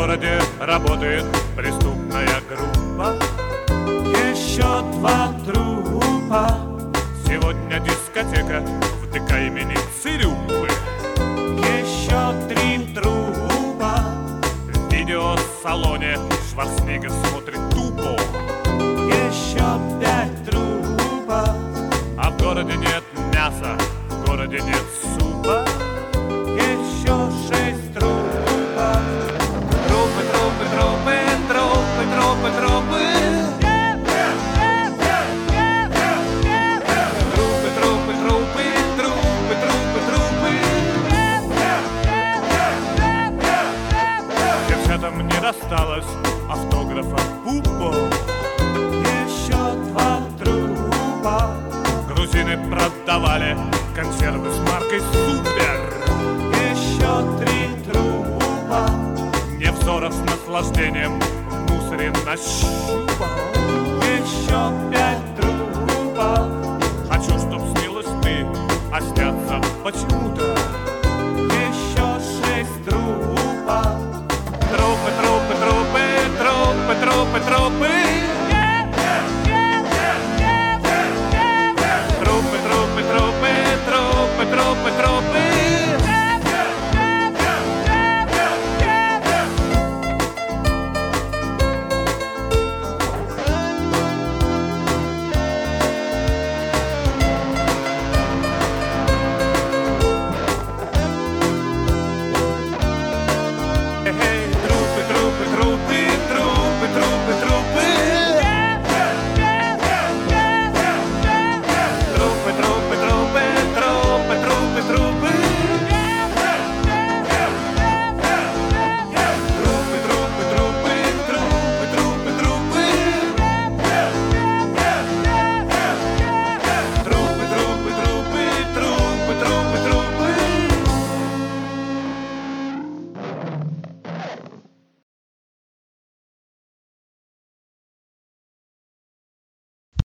городе работает преступная группа. Еще 2 трупа. Сегодня дискотека в ДК имени Цирюльпы. Еще 3 трупа. В видеосалоне Шварценеггер смотрит тупо. Еще 5 трупа. А в городе нет мяса, в городе нет супа. Еще 6 трупов. Трупы, трупы, трупы, трупы, трупы, трупы. Трупы, трупы, трупы, трупы, трупы, трупы. Девчатам не досталось автографа Пупо. Еще 2 трупа. Грузины продавали консервы с маркой Супер. Еще 3 трупа. Невзоров с наслаждением в мусоре нащупал. Еще 5 трупов. Хочу, чтоб снилась ты, а снятся почему?